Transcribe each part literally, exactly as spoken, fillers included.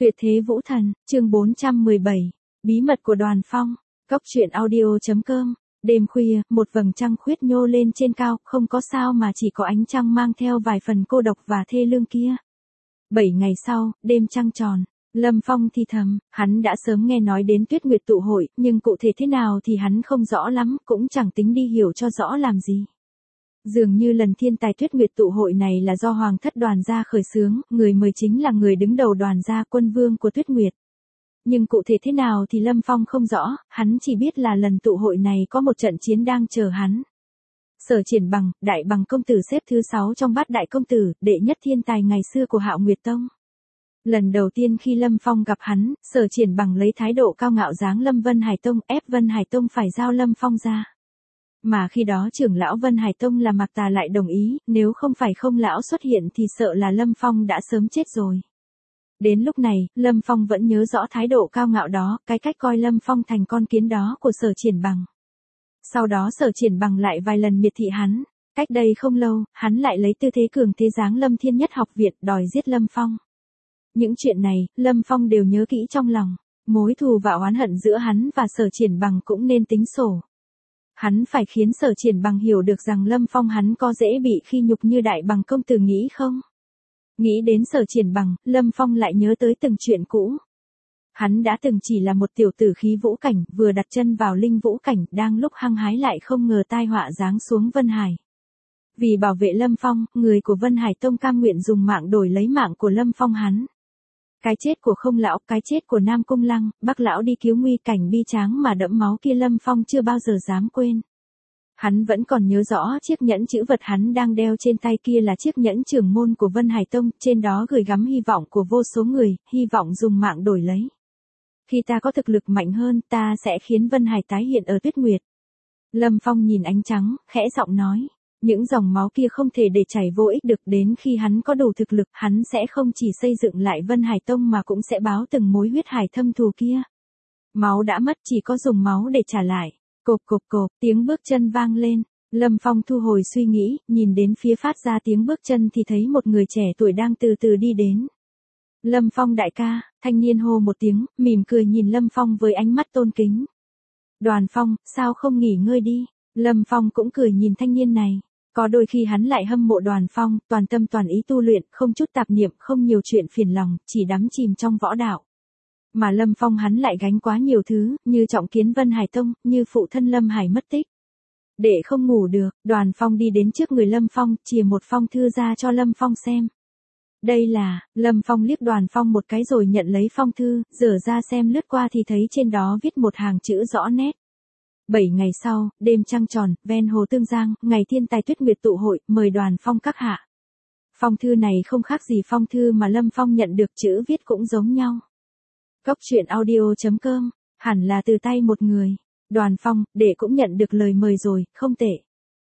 Tuyệt thế vũ thần, chương bốn trăm mười bảy, bí mật của Đoàn Phong, Cốc truyện audio.com. Đêm khuya, một vầng trăng khuyết nhô lên trên cao, không có sao mà chỉ có ánh trăng mang theo vài phần cô độc và thê lương kia. Bảy ngày sau, đêm trăng tròn, Lâm Phong thì thầm, hắn đã sớm nghe nói đến Tuyết Nguyệt tụ hội, nhưng cụ thể thế nào thì hắn không rõ lắm, cũng chẳng tính đi hiểu cho rõ làm gì. Dường như lần thiên tài Tuyết Nguyệt tụ hội này là do Hoàng thất Đoàn gia khởi xướng, người mời chính là người đứng đầu Đoàn gia, quân vương của Tuyết Nguyệt. Nhưng cụ thể thế nào thì Lâm Phong không rõ, hắn chỉ biết là lần tụ hội này có một trận chiến đang chờ hắn. Sở Triển Bằng, đại bằng công tử xếp thứ sáu trong bát đại công tử, đệ nhất thiên tài ngày xưa của Hạo Nguyệt Tông. Lần đầu tiên khi Lâm Phong gặp hắn, Sở Triển Bằng lấy thái độ cao ngạo giáng Lâm Vân Hải Tông, ép Vân Hải Tông phải giao Lâm Phong ra. Mà khi đó trưởng lão Vân Hải Tông là Mạc Tà lại đồng ý, nếu không phải không lão xuất hiện thì sợ là Lâm Phong đã sớm chết rồi. Đến lúc này, Lâm Phong vẫn nhớ rõ thái độ cao ngạo đó, cái cách coi Lâm Phong thành con kiến đó của Sở Triển Bằng. Sau đó Sở Triển Bằng lại vài lần miệt thị hắn. Cách đây không lâu, hắn lại lấy tư thế cường thế giáng Lâm Thiên Nhất học viện đòi giết Lâm Phong. Những chuyện này, Lâm Phong đều nhớ kỹ trong lòng. Mối thù và oán hận giữa hắn và Sở Triển Bằng cũng nên tính sổ. Hắn phải khiến Sở Triển Bằng hiểu được rằng Lâm Phong hắn có dễ bị khi nhục như đại bằng công tử nghĩ không? Nghĩ đến Sở Triển Bằng, Lâm Phong lại nhớ tới từng chuyện cũ. Hắn đã từng chỉ là một tiểu tử khí vũ cảnh, vừa đặt chân vào linh vũ cảnh, đang lúc hăng hái lại không ngờ tai họa giáng xuống Vân Hải. Vì bảo vệ Lâm Phong, người của Vân Hải Tông cam nguyện dùng mạng đổi lấy mạng của Lâm Phong hắn. Cái chết của Không lão, cái chết của Nam Cung Lăng, Bắc lão đi cứu nguy cảnh bi tráng mà đẫm máu kia Lâm Phong chưa bao giờ dám quên. Hắn vẫn còn nhớ rõ chiếc nhẫn chữ vật hắn đang đeo trên tay kia là chiếc nhẫn trưởng môn của Vân Hải Tông, trên đó gửi gắm hy vọng của vô số người, hy vọng dùng mạng đổi lấy. Khi ta có thực lực mạnh hơn, ta sẽ khiến Vân Hải tái hiện ở Tuyết Nguyệt. Lâm Phong nhìn ánh trắng, khẽ giọng nói, những dòng máu kia không thể để chảy vô ích được, đến khi hắn có đủ thực lực, hắn sẽ không chỉ xây dựng lại Vân Hải Tông mà cũng sẽ báo từng mối huyết hải thâm thù kia. Máu đã mất, chỉ có dùng máu để trả lại. Cộp cộp cộp, tiếng bước chân vang lên. Lâm Phong thu hồi suy nghĩ, nhìn đến phía phát ra tiếng bước chân thì thấy một người trẻ tuổi đang từ từ đi đến. Lâm Phong đại ca, thanh niên hô một tiếng, mỉm cười nhìn Lâm Phong với ánh mắt tôn kính. Đoàn Phong, sao không nghỉ ngơi đi? Lâm Phong cũng cười nhìn thanh niên này. Có đôi khi hắn lại hâm mộ Đoàn Phong, toàn tâm toàn ý tu luyện, không chút tạp niệm, không nhiều chuyện phiền lòng, chỉ đắm chìm trong võ đạo. Mà Lâm Phong hắn lại gánh quá nhiều thứ, như trọng kiến Vân Hải Tông, như phụ thân Lâm Hải mất tích. Để không ngủ được, Đoàn Phong đi đến trước người Lâm Phong, chìa một phong thư ra cho Lâm Phong xem. Đây là, Lâm Phong liếc Đoàn Phong một cái rồi nhận lấy phong thư, dở ra xem lướt qua thì thấy trên đó viết một hàng chữ rõ nét. Bảy ngày sau, đêm trăng tròn, ven hồ Tương Giang, ngày thiên tài Tuyết Nguyệt tụ hội, mời Đoàn Phong các hạ. Phong thư này không khác gì phong thư mà Lâm Phong nhận được, chữ viết cũng giống nhau. Cốc truyện audio.com, hẳn là từ tay một người. Đoàn Phong, đệ cũng nhận được lời mời rồi, không tệ.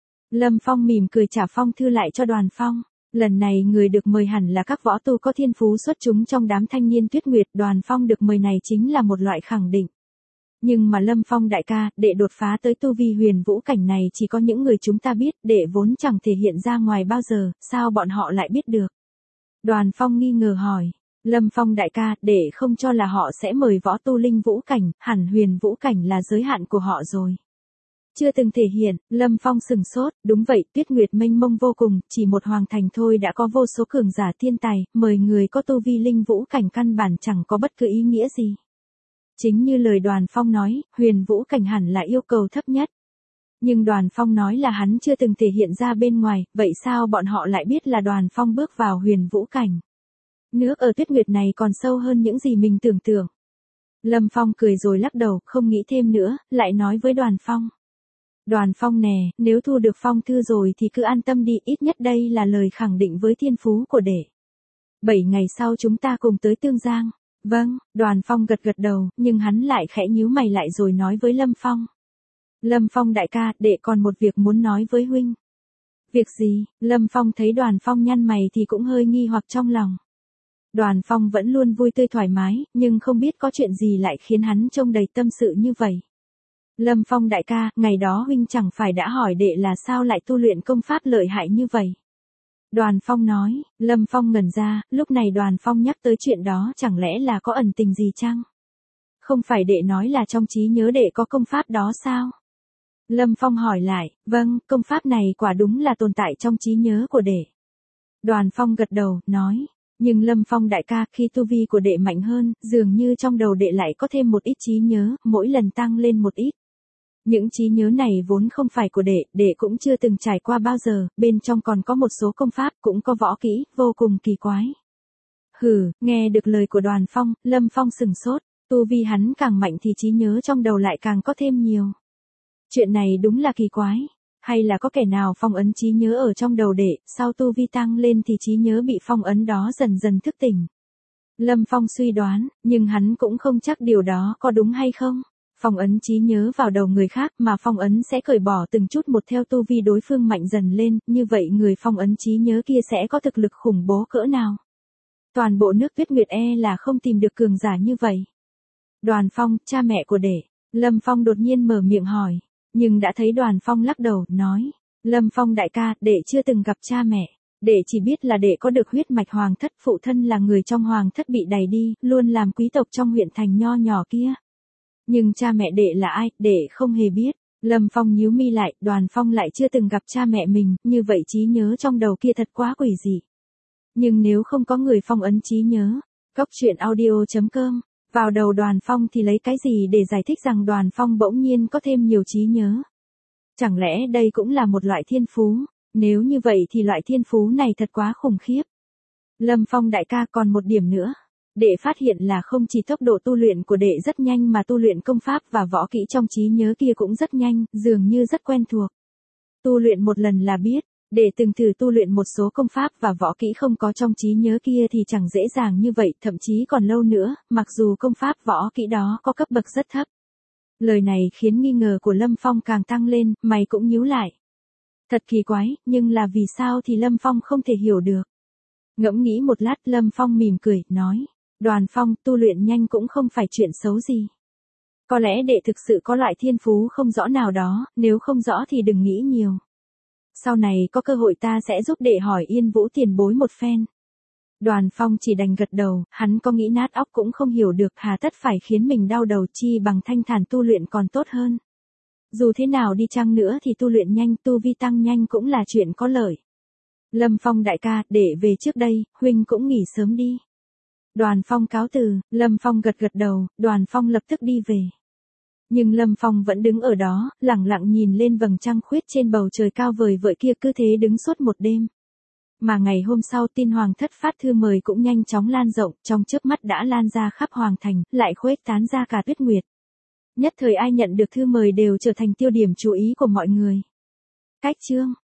Lâm Phong mỉm cười trả phong thư lại cho Đoàn Phong. Lần này người được mời hẳn là các võ tu có thiên phú xuất chúng trong đám thanh niên Tuyết Nguyệt. Đoàn Phong được mời này chính là một loại khẳng định. Nhưng mà Lâm Phong đại ca, đệ đột phá tới tu vi huyền vũ cảnh này chỉ có những người chúng ta biết, đệ vốn chẳng thể hiện ra ngoài bao giờ, sao bọn họ lại biết được? Đoàn Phong nghi ngờ hỏi. Lâm Phong đại ca, đệ không cho là họ sẽ mời võ tu linh vũ cảnh, hẳn huyền vũ cảnh là giới hạn của họ rồi. Chưa từng thể hiện, Lâm Phong sừng sốt, đúng vậy, Tuyết Nguyệt mênh mông vô cùng, chỉ một hoàng thành thôi đã có vô số cường giả thiên tài, mời người có tu vi linh vũ cảnh căn bản chẳng có bất cứ ý nghĩa gì. Chính như lời Đoàn Phong nói, huyền vũ cảnh hẳn là yêu cầu thấp nhất. Nhưng Đoàn Phong nói là hắn chưa từng thể hiện ra bên ngoài, vậy sao bọn họ lại biết là Đoàn Phong bước vào huyền vũ cảnh? Nước ở Tuyết Nguyệt này còn sâu hơn những gì mình tưởng tượng. Lâm Phong cười rồi lắc đầu, không nghĩ thêm nữa, lại nói với Đoàn Phong. Đoàn Phong nè, nếu thu được phong thư rồi thì cứ an tâm đi, ít nhất đây là lời khẳng định với thiên phú của đệ. Bảy ngày sau chúng ta cùng tới Tương Giang. Vâng, Đoàn Phong gật gật đầu, nhưng hắn lại khẽ nhíu mày lại rồi nói với Lâm Phong. Lâm Phong đại ca, đệ còn một việc muốn nói với huynh. Việc gì? Lâm Phong thấy Đoàn Phong nhăn mày thì cũng hơi nghi hoặc trong lòng. Đoàn Phong vẫn luôn vui tươi thoải mái, nhưng không biết có chuyện gì lại khiến hắn trông đầy tâm sự như vậy. Lâm Phong đại ca, ngày đó huynh chẳng phải đã hỏi đệ là sao lại tu luyện công pháp lợi hại như vậy. Đoàn Phong nói, Lâm Phong ngẩn ra, lúc này Đoàn Phong nhắc tới chuyện đó chẳng lẽ là có ẩn tình gì chăng? Không phải đệ nói là trong trí nhớ đệ có công pháp đó sao? Lâm Phong hỏi lại, vâng, công pháp này quả đúng là tồn tại trong trí nhớ của đệ. Đoàn Phong gật đầu, nói, nhưng Lâm Phong đại ca, khi tu vi của đệ mạnh hơn, dường như trong đầu đệ lại có thêm một ít trí nhớ, mỗi lần tăng lên một ít. Những trí nhớ này vốn không phải của đệ, đệ cũng chưa từng trải qua bao giờ, bên trong còn có một số công pháp, cũng có võ kỹ, vô cùng kỳ quái. Hừ, nghe được lời của Đoàn Phong, Lâm Phong sừng sốt, tu vi hắn càng mạnh thì trí nhớ trong đầu lại càng có thêm nhiều. Chuyện này đúng là kỳ quái, hay là có kẻ nào phong ấn trí nhớ ở trong đầu đệ, sau tu vi tăng lên thì trí nhớ bị phong ấn đó dần dần thức tỉnh. Lâm Phong suy đoán, nhưng hắn cũng không chắc điều đó có đúng hay không. Phong ấn trí nhớ vào đầu người khác mà phong ấn sẽ cởi bỏ từng chút một theo tu vi đối phương mạnh dần lên, như vậy người phong ấn trí nhớ kia sẽ có thực lực khủng bố cỡ nào. Toàn bộ nước Tuyết Nguyệt e là không tìm được cường giả như vậy. Đoàn Phong, cha mẹ của đệ. Lâm Phong đột nhiên mở miệng hỏi, nhưng đã thấy Đoàn Phong lắc đầu, nói, Lâm Phong đại ca, đệ chưa từng gặp cha mẹ. Đệ chỉ biết là đệ có được huyết mạch hoàng thất, phụ thân là người trong hoàng thất bị đày đi, luôn làm quý tộc trong huyện thành nho nhỏ kia. Nhưng cha mẹ đệ là ai, đệ không hề biết. Lâm Phong nhíu mi lại, Đoàn Phong lại chưa từng gặp cha mẹ mình, như vậy trí nhớ trong đầu kia thật quá quỷ dị. Nhưng nếu không có người phong ấn trí nhớ, cốc truyện audio chấm com, vào đầu Đoàn Phong thì lấy cái gì để giải thích rằng Đoàn Phong bỗng nhiên có thêm nhiều trí nhớ? Chẳng lẽ đây cũng là một loại thiên phú? Nếu như vậy thì loại thiên phú này thật quá khủng khiếp. Lâm Phong đại ca, còn một điểm nữa. Đệ phát hiện là không chỉ tốc độ tu luyện của đệ rất nhanh mà tu luyện công pháp và võ kỹ trong trí nhớ kia cũng rất nhanh, dường như rất quen thuộc. Tu luyện một lần là biết, đệ từng thử tu luyện một số công pháp và võ kỹ không có trong trí nhớ kia thì chẳng dễ dàng như vậy, thậm chí còn lâu nữa, mặc dù công pháp võ kỹ đó có cấp bậc rất thấp. Lời này khiến nghi ngờ của Lâm Phong càng tăng lên, mày cũng nhíu lại. Thật kỳ quái, nhưng là vì sao thì Lâm Phong không thể hiểu được. Ngẫm nghĩ một lát, Lâm Phong mỉm cười, nói, Đoàn Phong, tu luyện nhanh cũng không phải chuyện xấu gì. Có lẽ đệ thực sự có loại thiên phú không rõ nào đó, nếu không rõ thì đừng nghĩ nhiều. Sau này có cơ hội ta sẽ giúp đệ hỏi Yên Vũ tiền bối một phen. Đoàn Phong chỉ đành gật đầu, hắn có nghĩ nát óc cũng không hiểu được, hà tất phải khiến mình đau đầu, chi bằng thanh thản tu luyện còn tốt hơn. Dù thế nào đi chăng nữa thì tu luyện nhanh, tu vi tăng nhanh cũng là chuyện có lợi. Lâm Phong đại ca, để về trước đây, huynh cũng nghỉ sớm đi. Đoàn Phong cáo từ, Lâm Phong gật gật đầu, Đoàn Phong lập tức đi về. Nhưng Lâm Phong vẫn đứng ở đó, lặng lặng nhìn lên vầng trăng khuyết trên bầu trời cao vời vợi kia, cứ thế đứng suốt một đêm. Mà ngày hôm sau tin hoàng thất phát thư mời cũng nhanh chóng lan rộng, trong chớp mắt đã lan ra khắp hoàng thành, lại khuếch tán ra cả Tuyết Nguyệt. Nhất thời ai nhận được thư mời đều trở thành tiêu điểm chú ý của mọi người. Cách chương